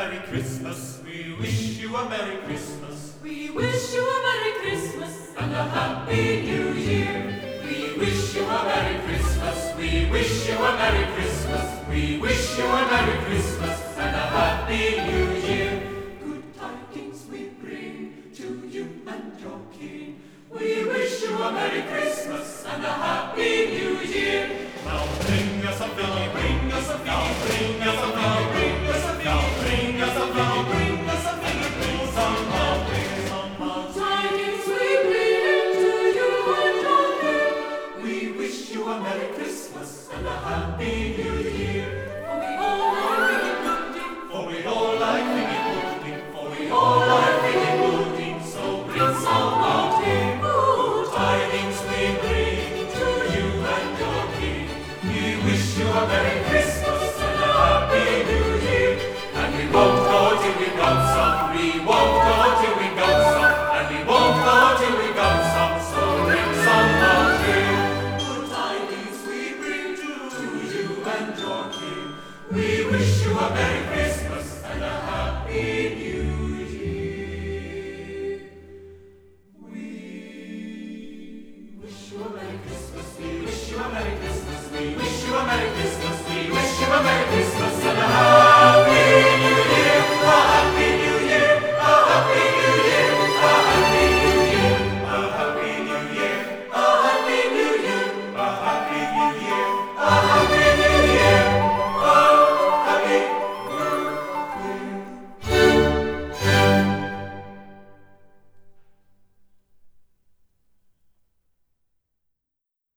Merry Christmas. We wish you a Merry Christmas. We wish you a Merry Christmas And a Happy New Year. We wish you a Merry Christmas. We wish you a Merry Christmas. We wish you a Merry Christmas and a Happy New Year. Good tidings we bring to you and your King. We wish you a Merry Christmas and a Happy New Year. Now bring us a filly, bring us a filly, bring us a filly, bring us a filly, bring us a filly, bring us a filly, bring some love, bring some love. tidings we bring to you and your King. We wish you a Merry Christmas and a Happy New Year. For we all like figgy pudding, For we all like figgy pudding, so bring some out here. Good tidings we bring to you and your King. We wish you a Merry Christmas and a Happy New Year. And we won't go till we got some, we won't go till we got some, and we won't go till we got some, so bring some out here. Good tidings we bring to you and your King. We wish you a Merry